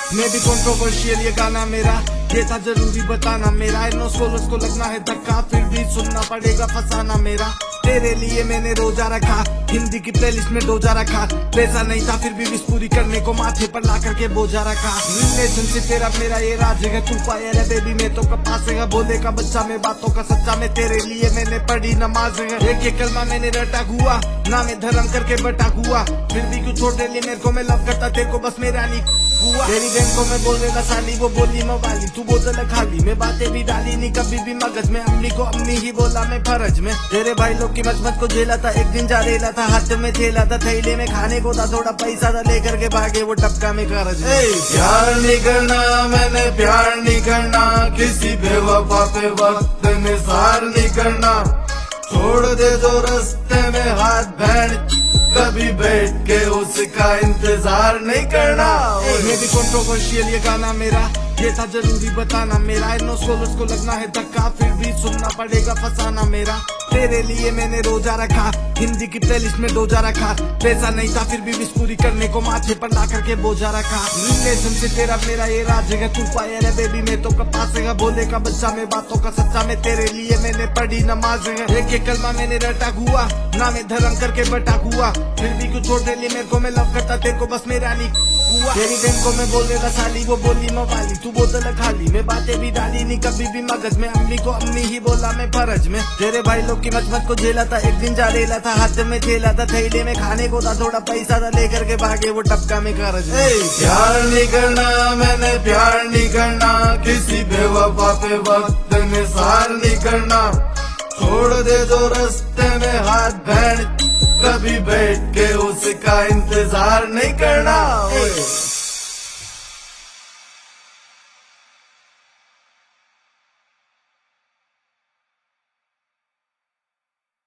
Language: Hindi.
मैं भी कंट्रोवर्शियल ये गाना मेरा, ये था जरूरी बताना मेरा। नो सोल्स को लगना है धक्का, फिर भी सुनना पड़ेगा फसाना मेरा। तेरे लिए मैंने रोजा रखा, हिंदी की प्लेलिस्ट में डोजा रखा। पैसा नहीं था फिर भी विश पूरी करने को माथे पर ला करके बोझा रखा। रिलेशनशिप तेरा मेरा ये राज है, तू पाया है बेबी मैं तो कपासेगा। बोले का बच्चा मैं बातों का सच्चा, मैं तेरे लिए मैंने पढ़ी नमाज है। एक कलमा मैंने रटा हुआ, ना मैं धर्म करके बटा हुआ। फिर भी क्यों छोड़ रही मेरे को, मैं लव करता तेरे को बस मेरा नहीं हुआ। तेरी बहन को मैं बोल रहा साली, वो बोली मवाली, तू बोतल खाली। मैं बातें भी डाली नहीं कभी भी मगज में, अम्मी को अम्मी ही बोला मैं फर्ज में। तेरे भाई लोग की मचमच को झेला था, एक दिन जा रेला था, हाथ में थेला था, थैले में खाने को था, थोड़ा पैसा था, लेकर के भागे वो टपका में कर्ज में। प्यार नहीं करना मैंने, प्यार नहीं करना, किसी बेवफा पे वक्त निसार नहीं करना। छोड़ दे जो रास्ते में हाथ बैंड, कभी बैठ के उसका इंतजार नहीं करना। मैं भी कंट्रोवर्शियल ये गाना मेरा, ये था जरूरी बताना मेरा। नो सोल्स को लगना है धक्का, फिर भी सुनना पड़ेगा फसाना मेरा। तेरे लिए मैंने रोजा रखा, हिंदी की प्लेलिस्ट में डोजा रखा। पैसा नहीं था फिर भी विश पूरी करने को माथे पर ला करके बोझा रखा। रिलेशनशिप तेरा मेरा ये राज है, तू पाया है बेबी मैं तो कपासेगा। बोले का बच्चा मैं बातों का सच्चा, मैं तेरे लिए मैंने पढ़ी नमाज है। एक कलमा मैंने रटा हुआ, ना मैं धर्म करके बटा हुआ। फिर भी क्यों छोड़ रही मेरे को, मैं लव करता तेरे को बस मेरा नहीं हुआ। तेरी बहन को मैं बोल रहा साली, वो बोली मवाली, तू बोतल खाली। मैं बातें भी डाली नहीं कभी भी मगज में, अम्मी को अम्मी ही बोला मैं फर्ज में। तेरे भाई लोग की मचमच को झेला था, एक दिन जा रेला था, हाथ में थेला था, थैले में खाने को था, थोड़ा पैसा था, लेकर के भागे वो टपका में कर्ज में। प्यार नहीं करना मैंने, प्यार नहीं करना, किसी बेवफा पे वक्त निसार नहीं करना। छोड़ दे जो रास्ते में हाथ बैंड, कभी बैठ के उसका इंतजार नहीं करना।